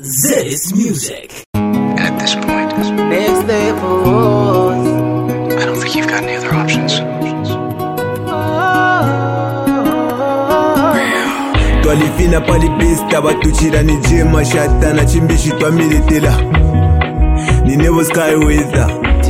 This music. And at this point, Next day for I don't think you've got any other options. Twalifina palipista batuchira ni jema shata na chimbishi twamiletela Ninevo sky weather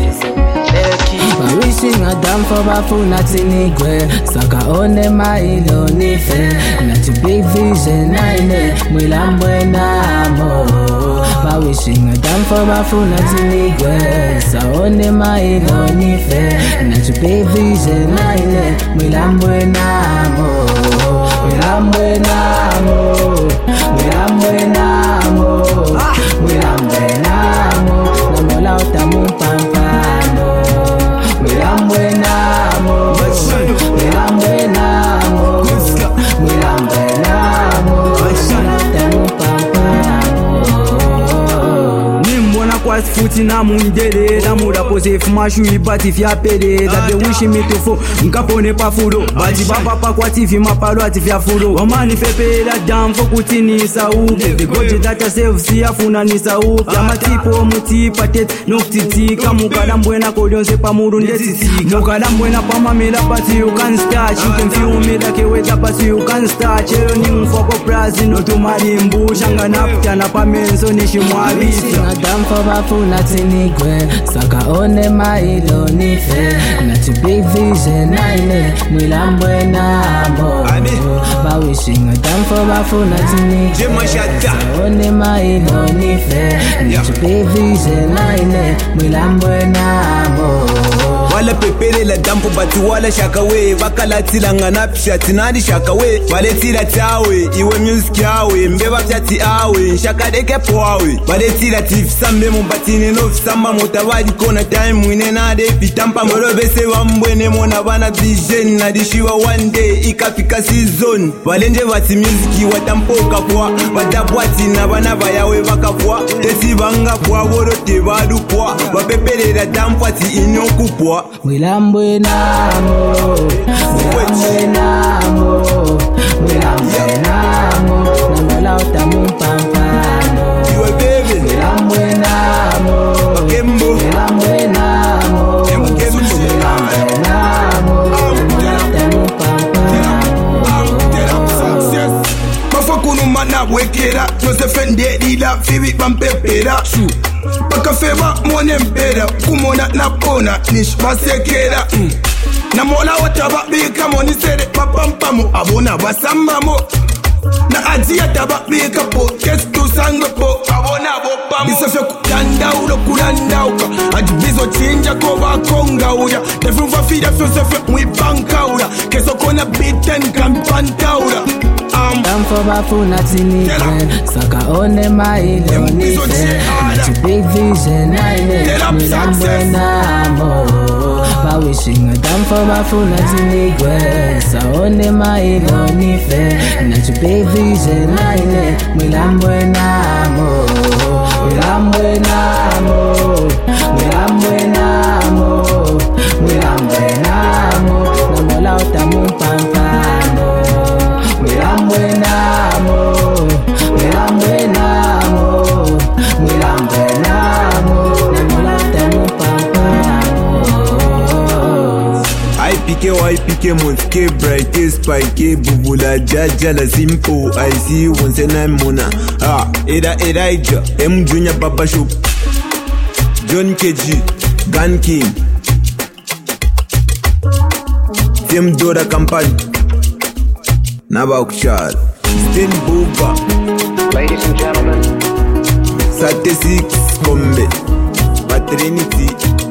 wishing a damn for bafuna tinigwe saka one mailo nife na to big vision naine mwilambwe namo wishing a damn for bafuna tinigwe sa one mailo nife na to big vision naine mwilambwe namo mwilambwe namo mwilambwe namo mwilambwe namo na mola utamumpampa Futi na mundele da muda pose fuma shui bati fia pede da be wishi mitofo nkapone pa fudo bati baba pa kwa TV mapalo ati fia fudo wamani fepe da dam fo kutini sa u the goje data save si afuna ni sa u kama tipo muti patet noktiti kamuka mbwena kodonse pa muru ndetiti muka mbwena pa mamela pati you can start you can feel me like weta pati you can start chero ni mfoko prazi no to marimbu shanga napta na pa menso ni shimwabisi funa tinigwe saka one mailo nife na to big vision naine mwilambwe namo wishing a damn for bafuna tinigwe saka one mailo nife na to big vision naine mwilambwe namo wala pepere la dampo batu wala shakawe bakala tilanga napsha tinadi shakawe wale tira tawe iwe music yawe mbeba byati awe shakadeke poawe wale tira tifsambe mubatine no fsamba motabadi kona time mwine nade fitampa morobese wambwene mona bana vision na dishiwa one day ikafika season walenje bati music watampoka kwa badabwati na bana bayawe bakafwa tesibanga kwa borote badukwa bapepere la dampo ati inokupwa Mwilambwe namo, mwilambwe namo, mwilambwe namo, na mola utamumpampano. Mwilambwe namo, mwilambwe namo, mwilambwe namo, na mola utamumpampano. Mafakunu mana wekera, Joseph Ndedila, Fibi Pampepera. Baka fema mwone mpera, kumona na pona, nish basekera. Na mola wataba bika moni sere papampamo, abona basambamo. Na ajia taba bika po, kestu sangwe po, abona bopamo. Disafya kurandauka, ajibizo chinja koba konga uya. Defruva fida fyosefya mwipanka uya, keso kona biten kampantaura. Damn for bafuna tinigwe saka one mailo nife na to big vision naine mwilambwe namo wishing a damn for bafuna tinigwe sa one mailo nife na to big vision naine mwilambwe namo mwilambwe namo mwilambwe namo mwilambwe namo na mola utamumpampano Mwilambwe namo, mwilambwe namo, mwilambwe namo, na mola utamumpampano. IPK monske bright spike bubula jaja la simple I see once and I'm mona era ija M Junior Baba Shop John KG Gun King Tim Dora Company Naba Kushal Stin Buba Ladies and gentlemen, Sate 6 Kombe Paternity